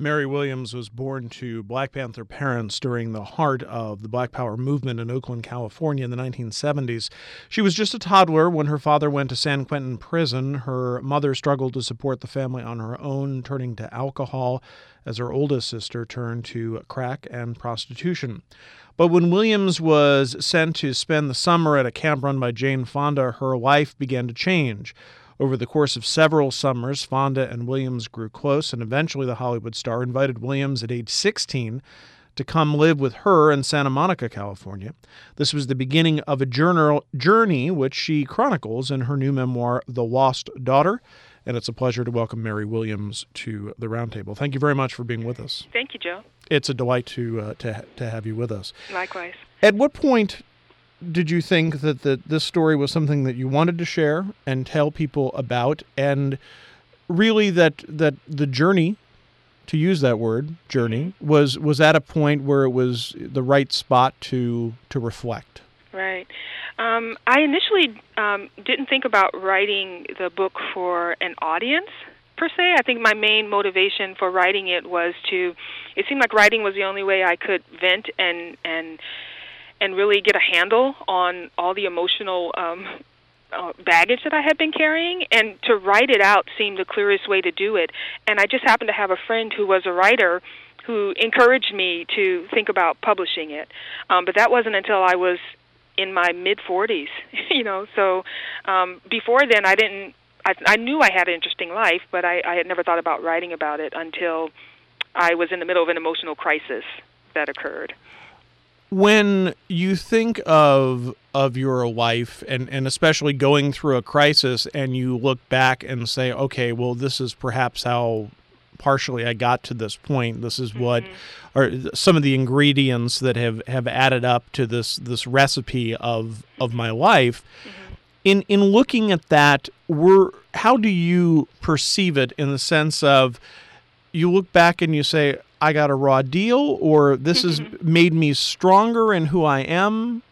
Mary Williams was born to Black Panther parents during the heart of the Black Power movement in Oakland, California in the 1970s. She was just a toddler when her father went to San Quentin prison. Her mother struggled to support the family on her own, turning to alcohol as her oldest sister turned to crack and prostitution. But when Williams was sent to spend the summer at a camp run by Jane Fonda, her life began to change. Over the course of several summers, Fonda and Williams grew close, and eventually the Hollywood star invited Williams at age 16 to come live with her in Santa Monica, California. This was the beginning of a journey which she chronicles in her new memoir, The Lost Daughter, and it's a pleasure to welcome Mary Williams to the Roundtable. Thank you very much for being with us. Thank you, Joe. It's a delight to have you with us. Likewise. At what point did you think that this story was something that you wanted to share and tell people about, and really that the journey, to use that word, journey, was at a point where it was the right spot to reflect? Right. I initially didn't think about writing the book for an audience, per se. I think my main motivation for writing it seemed like writing was the only way I could vent and really get a handle on all the emotional baggage that I had been carrying, and to write it out seemed the clearest way to do it. And I just happened to have a friend who was a writer who encouraged me to think about publishing it. But that wasn't until I was in my mid-40s, So before then, I knew I had an interesting life, but I had never thought about writing about it until I was in the middle of an emotional crisis that occurred. When you think of your life, and especially going through a crisis, and you look back and say, okay, well, this is perhaps how partially I got to this point. This is what are some of the ingredients that have added up to this recipe of my life. In looking at that, how do you perceive it, in the sense of you look back and you say, I got a raw deal, or this has made me stronger in who I am?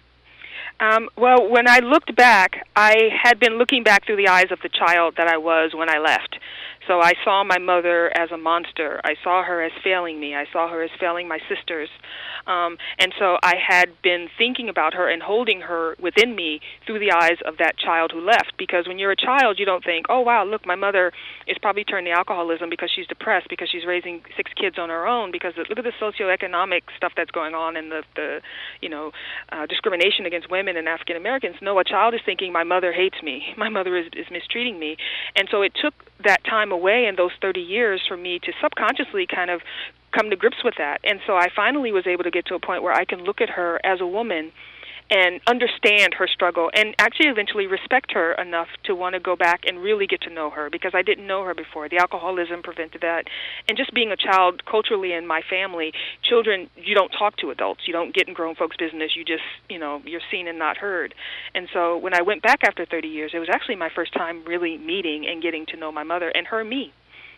Well, when I looked back, I had been looking back through the eyes of the child that I was when I left. So I saw my mother as a monster. I saw her as failing me. I saw her as failing my sisters. And so I had been thinking about her and holding her within me through the eyes of that child who left. Because when you're a child, you don't think, oh, wow, look, my mother is probably turned to alcoholism because she's depressed, because she's raising 6 kids on her own, because look at the socioeconomic stuff that's going on and the discrimination against women and African Americans. No, a child is thinking, my mother hates me. My mother is mistreating me. And so it took that time away in those 30 years for me to subconsciously kind of come to grips with that. And so I finally was able to get to a point where I can look at her as a woman and understand her struggle, and actually eventually respect her enough to want to go back and really get to know her, because I didn't know her before. The alcoholism prevented that. And just being a child, culturally in my family, children, you don't talk to adults. You don't get in grown folks' business. You just, you're seen and not heard. And so when I went back after 30 years, it was actually my first time really meeting and getting to know my mother and her me.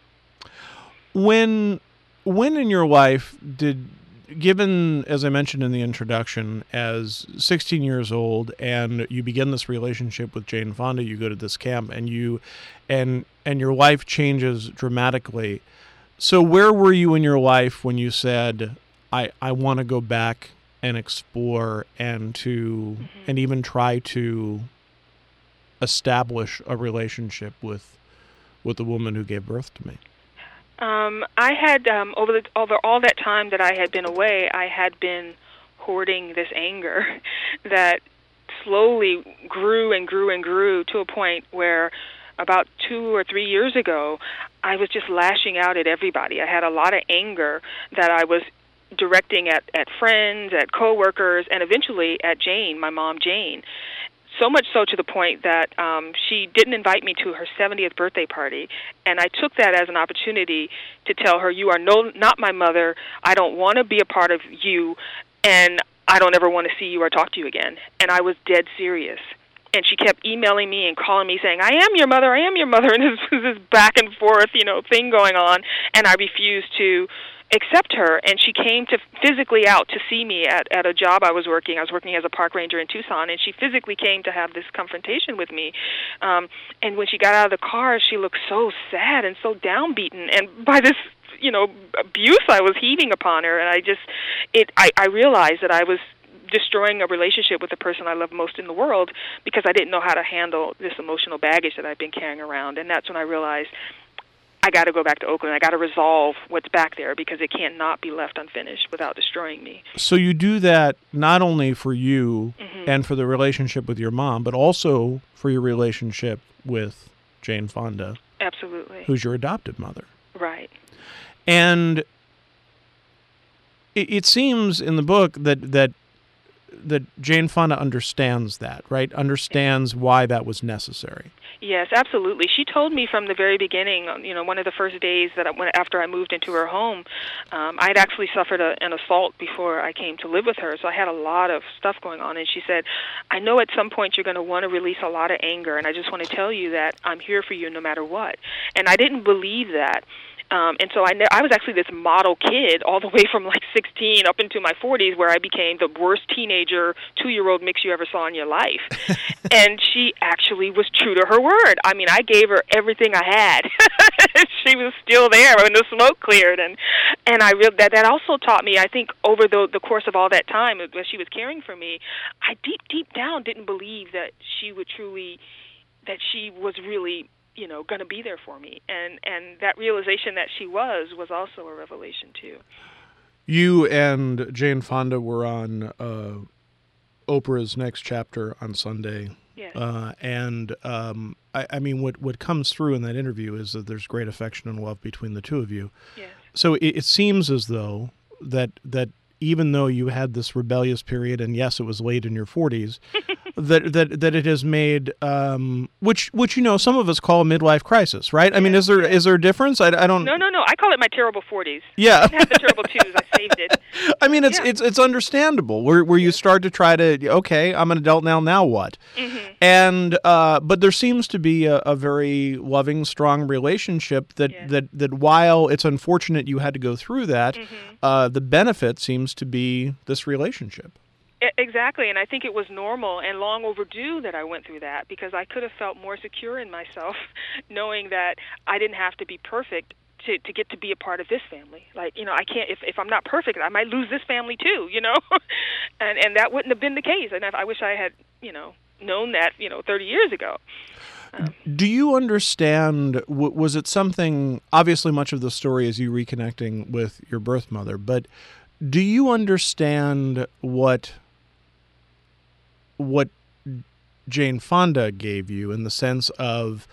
When in your life given, as I mentioned in the introduction, as 16 years old, and you begin this relationship with Jane Fonda, you go to this camp, and your life changes dramatically. So where were you in your life when you said, I want to go back and explore and even try to establish a relationship with the woman who gave birth to me? I had, over all that time that I had been away, I had been hoarding this anger that slowly grew and grew and grew to a point where about 2 or 3 years ago, I was just lashing out at everybody. I had a lot of anger that I was directing at friends, at coworkers, and eventually at Jane, my mom, Jane. So much so to the point that she didn't invite me to her 70th birthday party, and I took that as an opportunity to tell her, you are not my mother, I don't want to be a part of you, and I don't ever want to see you or talk to you again. And I was dead serious. And she kept emailing me and calling me saying, I am your mother, and this was this back and forth, thing going on, and I refused to accept her, and she came to physically out to see me at a job I was working. I was working as a park ranger in Tucson, and she physically came to have this confrontation with me. And when she got out of the car, she looked so sad and so downbeaten. And by this abuse I was heaving upon her. And I realized that I was destroying a relationship with the person I love most in the world because I didn't know how to handle this emotional baggage that I've been carrying around. And that's when I realized I got to go back to Oakland. I got to resolve what's back there because it can't not be left unfinished without destroying me. So you do that not only for you and for the relationship with your mom, but also for your relationship with Jane Fonda. Absolutely. Who's your adopted mother. Right. And it seems in the book that Jane Fonda understands that, right? Understands why that was necessary. Yes, absolutely. She told me from the very beginning, one of the first days that after I moved into her home, I'd actually suffered an assault before I came to live with her, so I had a lot of stuff going on. And she said, I know at some point you're going to want to release a lot of anger, and I just want to tell you that I'm here for you no matter what. And I didn't believe that. And so I was actually this model kid all the way from like 16 up into my 40s where I became the worst teenager, 2-year-old mix you ever saw in your life. And she actually was true to her word. I mean, I gave her everything I had. She was still there when the smoke cleared. And that also taught me, I think, over the course of all that time as she was caring for me, I deep down didn't believe that she was really going to be there for me. And that realization that she was also a revelation, too. You and Jane Fonda were on Oprah's Next Chapter on Sunday. Yes. I mean, what comes through in that interview is that there's great affection and love between the two of you. Yes. So it seems as though that even though you had this rebellious period, and yes, it was late in your 40s, that it has made, which some of us call a midlife crisis, right? I mean, is there a difference? I don't. No. I call it my terrible 40s. Yeah. I didn't have the terrible 2s. I saved it. I mean, it's understandable where you start to try to, okay, I'm an adult now what? Mm-hmm. And but there seems to be a very loving, strong relationship that while it's unfortunate you had to go through that, the benefit seems to be this relationship. Exactly, and I think it was normal and long overdue that I went through that because I could have felt more secure in myself knowing that I didn't have to be perfect to get to be a part of this family. Like, I can't, if I'm not perfect, I might lose this family too, and that wouldn't have been the case. And I wish I had, known that, 30 years ago. Do you understand, was it something, obviously much of the story is you reconnecting with your birth mother, but do you understand what Jane Fonda gave you in the sense of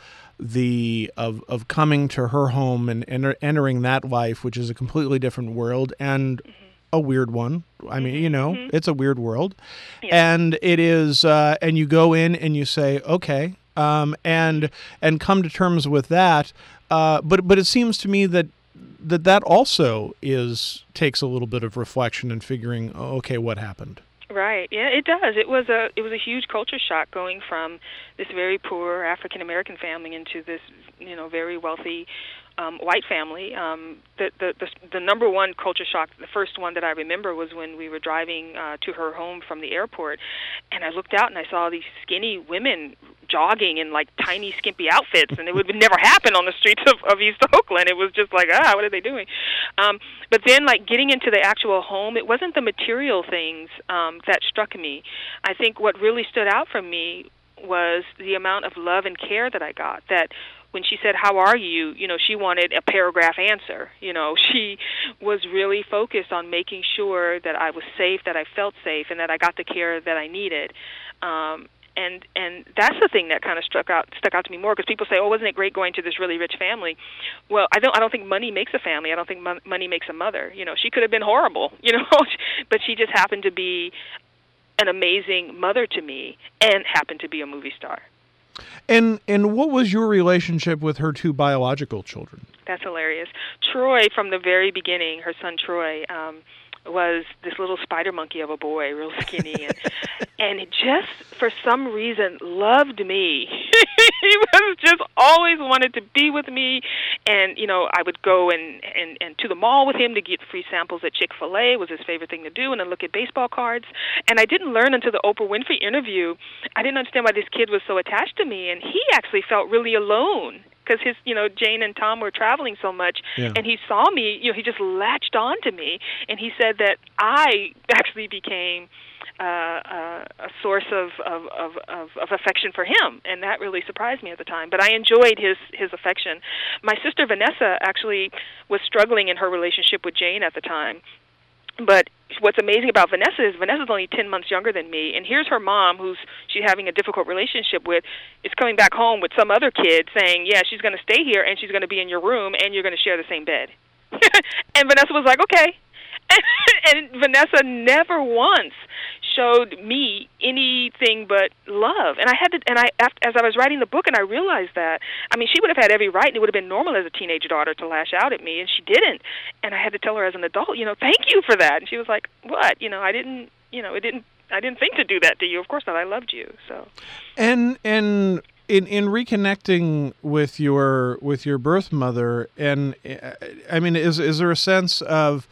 of coming to her home and entering that life, which is a completely different world and a weird one. I mean, it's a weird world. Yeah. And it is, and you go in and you say, okay, and come to terms with that. But it seems to me that also takes a little bit of reflection and figuring, okay, what happened? Right. Yeah, it does. It was a huge culture shock going from this very poor African American family into this, very wealthy white family. The number one culture shock, the first one that I remember, was when we were driving to her home from the airport, and I looked out and I saw these skinny women jogging in like tiny skimpy outfits, and it would never happen on the streets of East Oakland. It was just like, what are they doing? But then, like, getting into the actual home, it wasn't the material things that struck me. I think what really stood out for me was the amount of love and care that I got. That when she said, "How are you?" She wanted a paragraph answer. She was really focused on making sure that I was safe, that I felt safe, and that I got the care that I needed. And that's the thing that kind of stuck out to me more, because people say, "Oh, wasn't it great going to this really rich family?" Well, I don't think money makes a family. I don't think money makes a mother. She could have been horrible, but she just happened to be an amazing mother to me and happened to be a movie star. And what was your relationship with her two biological children? That's hilarious. Troy, from the very beginning, her son Troy, was this little spider monkey of a boy, real skinny, and it just, for some reason, loved me. He was just always wanted to be with me, and I would go and to the mall with him to get free samples at Chick-fil-A. Was his favorite thing to do, and then look at baseball cards. And I didn't learn until the Oprah Winfrey interview. I didn't understand why this kid was so attached to me, and he actually felt really alone, because Jane and Tom were traveling so much, and he saw me. He just latched on to me, and he said that I actually became a source of affection for him, and that really surprised me at the time. But I enjoyed his affection. My sister Vanessa actually was struggling in her relationship with Jane at the time. But what's amazing about Vanessa is Vanessa's only 10 months younger than me, and here's her mom, who's she's having a difficult relationship with, is coming back home with some other kid saying, yeah, she's going to stay here, and she's going to be in your room, and you're going to share the same bed. And Vanessa was like, okay. And Vanessa never once showed me anything but love. And as I was writing the book, and I realized that, I mean, she would have had every right, and it would have been normal as a teenage daughter to lash out at me, and she didn't. And I had to tell her as an adult, thank you for that. And she was like, what? I didn't think to do that to you. Of course not. I loved you. So. And in reconnecting with your birth mother, and I mean, is there a sense of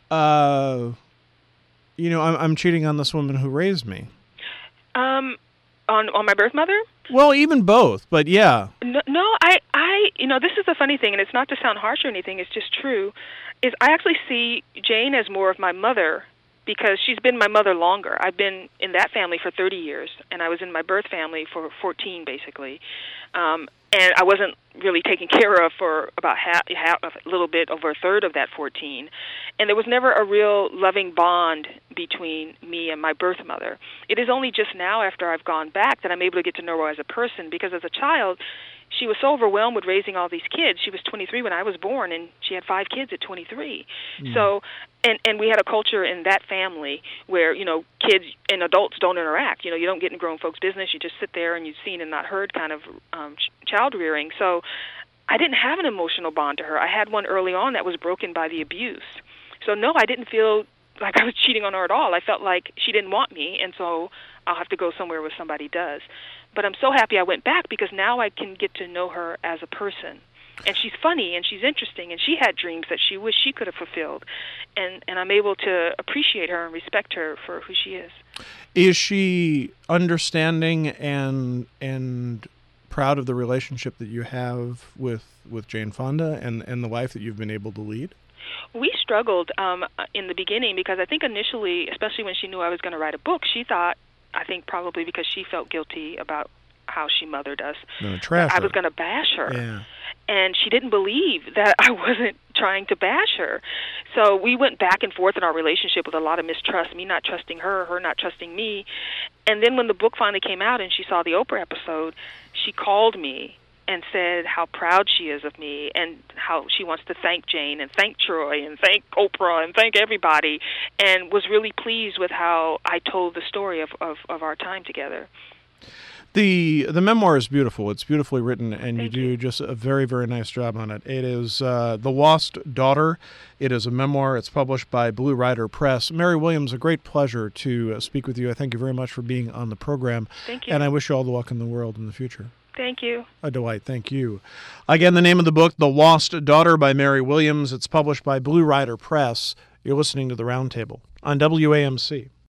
I'm cheating on this woman who raised me? On my birth mother? Well, even both, but yeah. No, I this is the funny thing, and it's not to sound harsh or anything, it's just true, is I actually see Jane as more of my mother because she's been my mother longer. I've been in that family for 30 years, and I was in my birth family for 14, basically. And I wasn't really taken care of for about half, a little bit over a third of that 14. And there was never a real loving bond between me and my birth mother. It is only just now, after I've gone back, that I'm able to get to know her as a person, because as a child, she was so overwhelmed with raising all these kids. She was 23 when I was born, and she had 5 kids at 23. So, and we had a culture in that family where, kids and adults don't interact. You don't get in grown folks' business. You just sit there and you've seen and not heard kind of child rearing. So I didn't have an emotional bond to her. I had one early on that was broken by the abuse. So no, I didn't feel like I was cheating on her at all. I felt like she didn't want me, and so I'll have to go somewhere where somebody does. But I'm so happy I went back, because now I can get to know her as a person. And she's funny, and she's interesting, and she had dreams that she wished she could have fulfilled. And I'm able to appreciate her and respect her for who she is. Is she understanding and proud of the relationship that you have with Jane Fonda and the life that you've been able to lead? We struggled in the beginning, because I think initially, especially when she knew I was going to write a book, she thought, I think probably because she felt guilty about how she mothered us, I was going to bash her. Yeah. And she didn't believe that I wasn't trying to bash her. So we went back and forth in our relationship with a lot of mistrust, me not trusting her, her not trusting me. And then when the book finally came out and she saw the Oprah episode, she called me and said how proud she is of me, and how she wants to thank Jane and thank Troy and thank Oprah and thank everybody, and was really pleased with how I told the story of our time together. The memoir is beautiful. It's beautifully written, and Thank you do just a very, very nice job on it. It is The Lost Daughter. It is a memoir. It's published by Blue Rider Press. Mary Williams, a great pleasure to speak with you. I thank you very much for being on the program. Thank you. And I wish you all the luck in the world in the future. Thank you. A delight. Thank you. Again, the name of the book, The Lost Daughter by Mary Williams. It's published by Blue Rider Press. You're listening to The Roundtable on WAMC.